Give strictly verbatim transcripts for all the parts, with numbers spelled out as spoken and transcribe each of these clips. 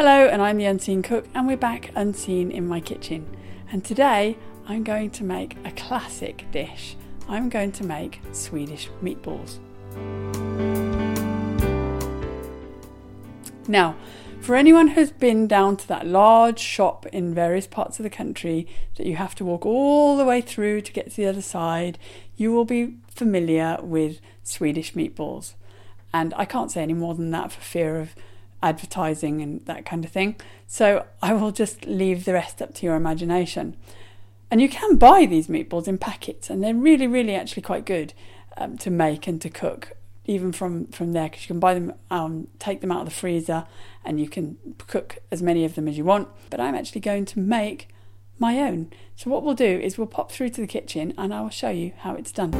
Hello, and I'm the Unseen Cook, and we're back unseen in my kitchen. And today I'm going to make a classic dish. I'm going to make Swedish meatballs. Now, for anyone who's been down to that large shop in various parts of the country that you have to walk all the way through to get to the other side, you will be familiar with Swedish meatballs. And I can't say any more than that for fear of advertising and that kind of thing. So I will just leave the rest up to your imagination. And you can buy these meatballs in packets, and they're really, really actually quite good um, to make and to cook, even from, from there, because you can buy them, um, take them out of the freezer, and you can cook as many of them as you want. But I'm actually going to make my own. So what we'll do is we'll pop through to the kitchen and I will show you how it's done.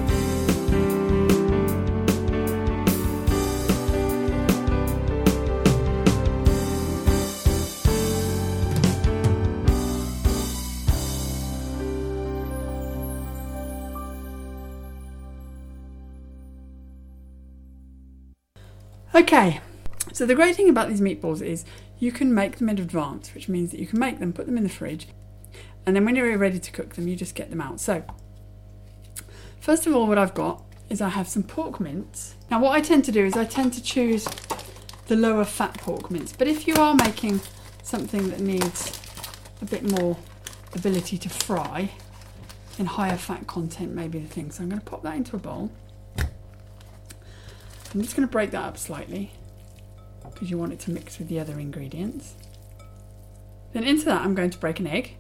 Okay, so the great thing about these meatballs is you can make them in advance, which means that you can make them, put them in the fridge, and then when you're ready to cook them, you just get them out. So, first of all, what I've got is I have some pork mince. Now, what I tend to do is I tend to choose the lower fat pork mince, but if you are making something that needs a bit more ability to fry, then higher fat content may be the thing. So I'm going to pop that into a bowl. I'm just going to break that up slightly because you want it to mix with the other ingredients. Then into that I'm going to break an egg.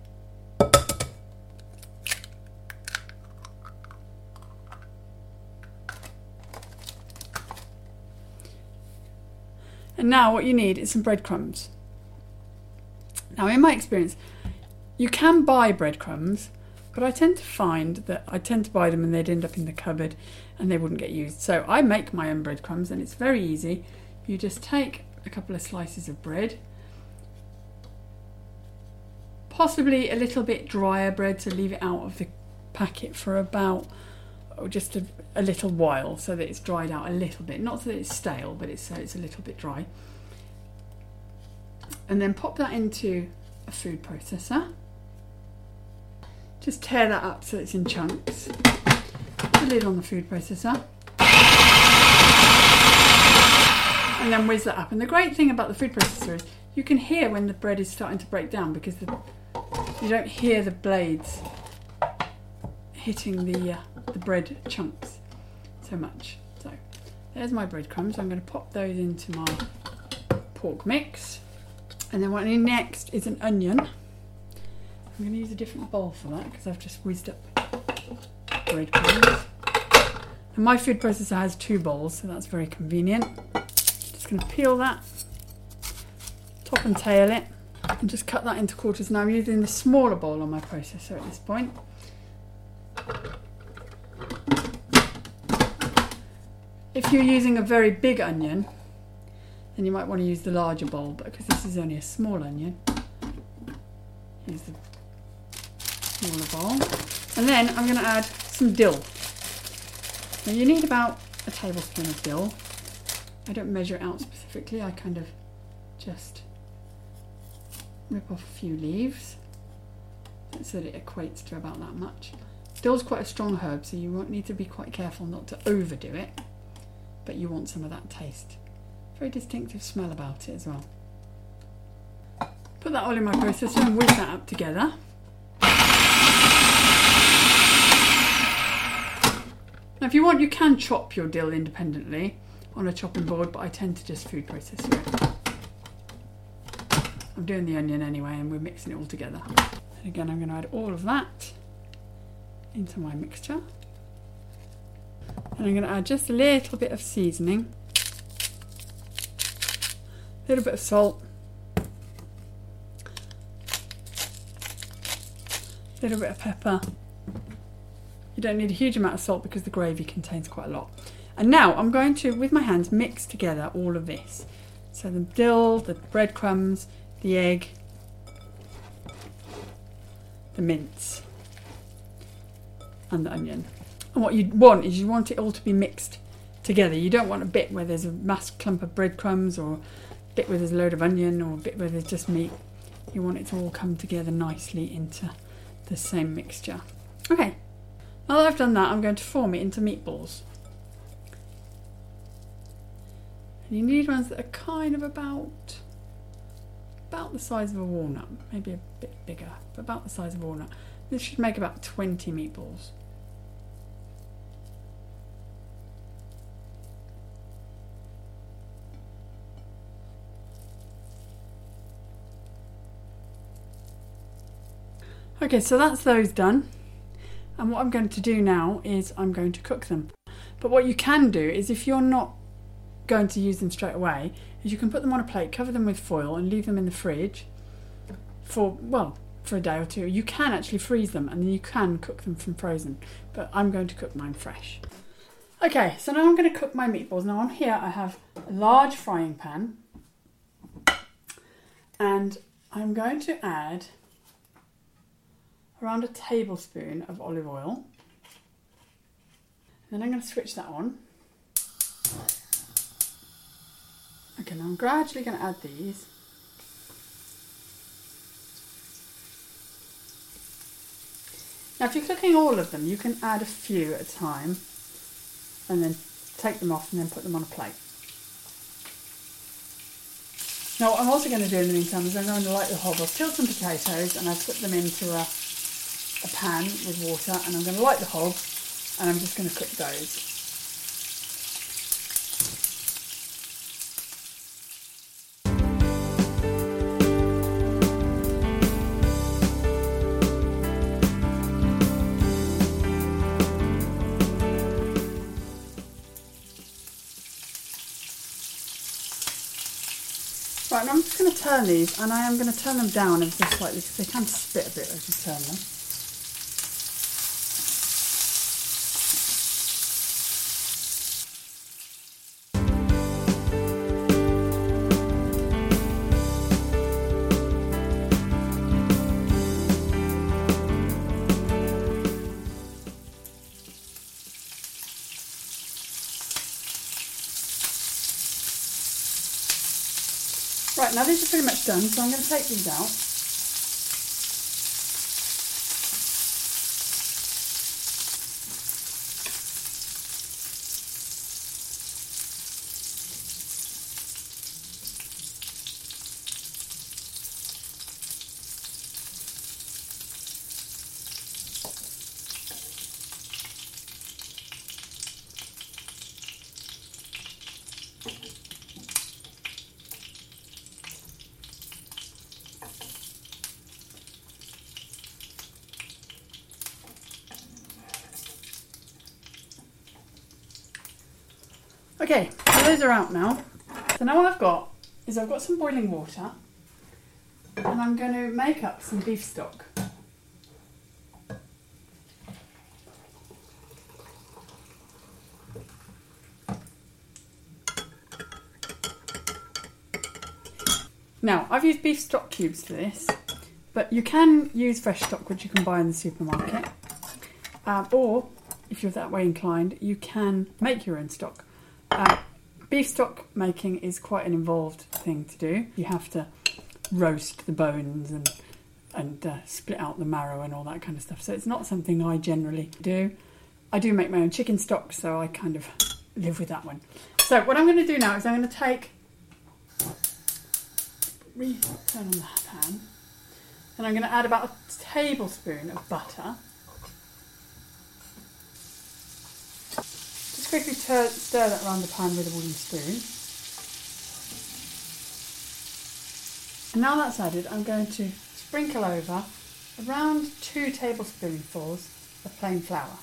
And now what you need is some breadcrumbs. Now in my experience, you can buy breadcrumbs, but I tend to find that I tend to buy them and they'd end up in the cupboard and they wouldn't get used. So I make my own breadcrumbs and it's very easy. You just take a couple of slices of bread, possibly a little bit drier bread, so leave it out of the packet for about oh, just a, a little while so that it's dried out a little bit. Not so that it's stale, but it's so it's a little bit dry. And then pop that into a food processor. Just tear that up so it's in chunks. Put the lid on the food processor. And then whiz that up. And the great thing about the food processor is you can hear when the bread is starting to break down because the, you don't hear the blades hitting the, uh, the bread chunks so much. So there's my breadcrumbs. I'm going to pop those into my pork mix. And then what I need next is an onion. I'm going to use a different bowl for that because I've just whizzed up breadcrumbs. And my food processor has two bowls, so that's very convenient. Just going to peel that, top and tail it, and just cut that into quarters. Now I'm using the smaller bowl on my processor at this point. If you're using a very big onion, then you might want to use the larger bowl, but because this is only a small onion, use the smaller bowl. And then I'm going to add some dill. Now you need about a tablespoon of dill. I don't measure it out specifically, I kind of just rip off a few leaves so that it equates to about that much. Dill's quite a strong herb, so you won't need to be quite careful not to overdo it, but you want some of that taste. Very distinctive smell about it as well. Put that all in my processor and whiz that up together. Now if you want, you can chop your dill independently on a chopping board, but I tend to just food process it. I'm doing the onion anyway and we're mixing it all together. And again, I'm going to add all of that into my mixture. And I'm going to add just a little bit of seasoning, a little bit of salt, a little bit of pepper. You don't need a huge amount of salt because the gravy contains quite a lot. And now I'm going to, with my hands, mix together all of this. So the dill, the breadcrumbs, the egg, the mince, and the onion. And what you want is you want it all to be mixed together. You don't want a bit where there's a mass clump of breadcrumbs or bit where there's a load of onion or a bit where there's just meat. You want it to all come together nicely into the same mixture. Okay, now that I've done that, I'm going to form it into meatballs. And you need ones that are kind of about, about the size of a walnut, maybe a bit bigger, but about the size of a walnut. This should make about twenty meatballs. Okay, so that's those done. And what I'm going to do now is I'm going to cook them. But what you can do is, if you're not going to use them straight away, is you can put them on a plate, cover them with foil and leave them in the fridge for, well, for a day or two. You can actually freeze them and then you can cook them from frozen, but I'm going to cook mine fresh. Okay, so now I'm going to cook my meatballs. Now on here I have a large frying pan and I'm going to add around a tablespoon of olive oil. And then I'm going to switch that on. Okay, now I'm gradually going to add these. Now if you're cooking all of them, you can add a few at a time and then take them off and then put them on a plate. Now what I'm also going to do in the meantime is I'm going to light the hob. I've killed some potatoes and I've put them into a, a pan with water, and I'm going to light the hob and I'm just going to cook those. Right, and I'm just going to turn these, and I am going to turn them down ever so slightly because they can spit a bit as you turn them. Right, now these are pretty much done, so I'm going to take these out. Okay, so those are out now. So now what I've got is I've got some boiling water and I'm going to make up some beef stock. Now, I've used beef stock cubes for this, but you can use fresh stock which you can buy in the supermarket. Um, or, if you're that way inclined, you can make your own stock. Uh, beef stock making is quite an involved thing to do. You have to roast the bones and and uh, split out the marrow and all that kind of stuff. So it's not something I generally do. I do make my own chicken stock, so I kind of live with that one. So what I'm going to do now is I'm going to take, re-turn on the pan, and I'm going to add about a tablespoon of butter. Quickly stir, stir that around the pan with a wooden spoon. And now that's added, I'm going to sprinkle over around two tablespoonfuls of plain flour.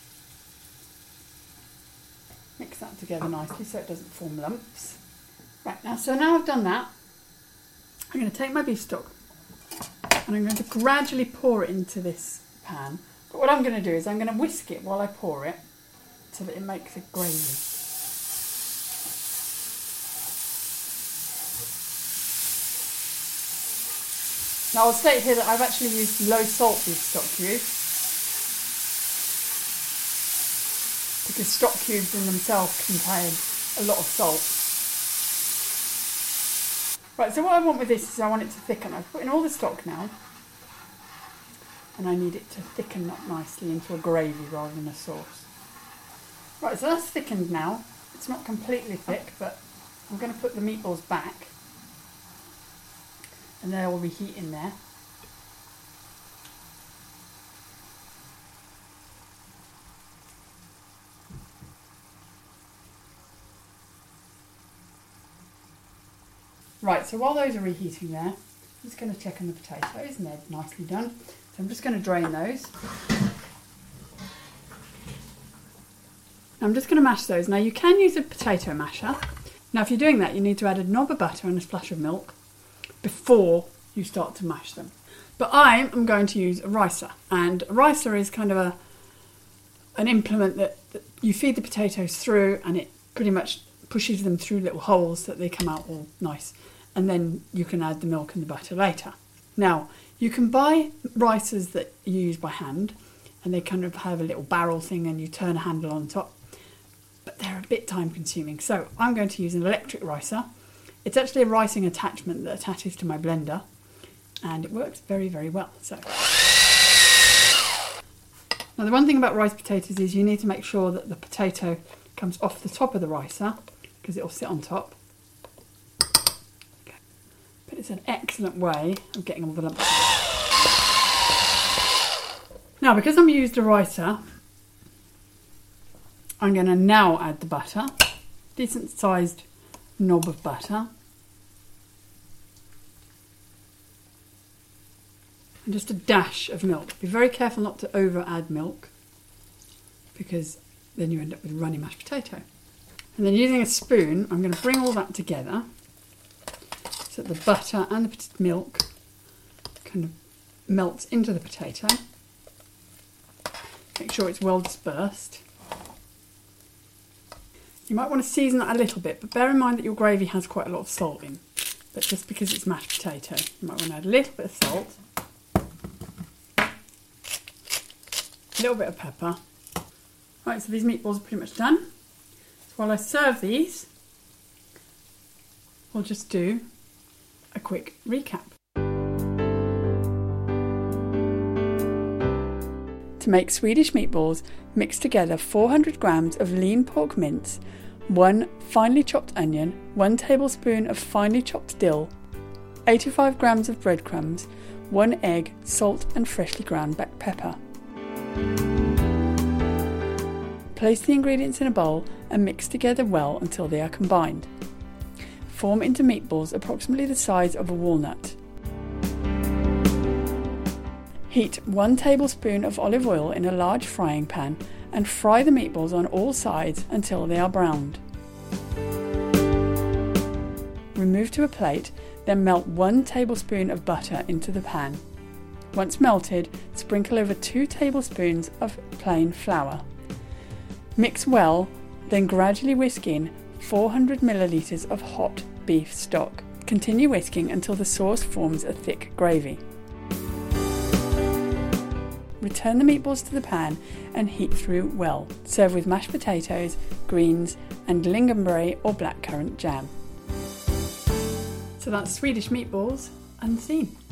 Mix that together nicely so it doesn't form lumps. Right, now, so now I've done that, I'm going to take my beef stock and I'm going to gradually pour it into this pan. But what I'm going to do is I'm going to whisk it while I pour it, so that it makes a gravy. Now I'll state here that I've actually used low salt beef stock cubes because stock cubes in themselves contain a lot of salt. Right, so what I want with this is I want it to thicken. I've put in all the stock now, and I need it to thicken up nicely into a gravy rather than a sauce. Right, so that's thickened now. It's not completely thick, but I'm going to put the meatballs back, and they'll reheat in there. Right, so while those are reheating there, I'm just going to check on the potatoes, and they're nicely done. So I'm just going to drain those. I'm just going to mash those. Now you can use a potato masher. Now if you're doing that, you need to add a knob of butter and a splash of milk before you start to mash them. But I am going to use a ricer, and a ricer is kind of a an implement that, that you feed the potatoes through, and it pretty much pushes them through little holes so that they come out all nice, and then you can add the milk and the butter later. Now you can buy ricers that you use by hand, and they kind of have a little barrel thing and you turn a handle on top, but they're a bit time consuming. So I'm going to use an electric ricer. It's actually a ricing attachment that attaches to my blender, and it works very, very well. So now the one thing about riced potatoes is you need to make sure that the potato comes off the top of the ricer, because it will sit on top. Okay. But it's an excellent way of getting all the lumps. Now, because I'm used a ricer, I'm going to now add the butter, decent sized knob of butter, and just a dash of milk. Be very careful not to over add milk, because then you end up with runny mashed potato. And then using a spoon, I'm going to bring all that together so that the butter and the milk kind of melts into the potato. Make sure it's well dispersed. You might want to season that a little bit, but bear in mind that your gravy has quite a lot of salt in. But just because it's mashed potato, you might want to add a little bit of salt, a little bit of pepper. Right, so these meatballs are pretty much done. So while I serve these, we'll just do a quick recap. To make Swedish meatballs, mix together four hundred grams of lean pork mince, one finely chopped onion, one tablespoon of finely chopped dill, eighty-five grams of breadcrumbs, one egg, salt and freshly ground black pepper. Place the ingredients in a bowl and mix together well until they are combined. Form into meatballs approximately the size of a walnut. Heat one tablespoon of olive oil in a large frying pan and fry the meatballs on all sides until they are browned. Remove to a plate, then melt one tablespoon of butter into the pan. Once melted, sprinkle over two tablespoons of plain flour. Mix well, then gradually whisk in four hundred millilitres of hot beef stock. Continue whisking until the sauce forms a thick gravy. Return the meatballs to the pan and heat through well. Serve with mashed potatoes, greens and lingonberry or blackcurrant jam. So that's Swedish meatballs unseen.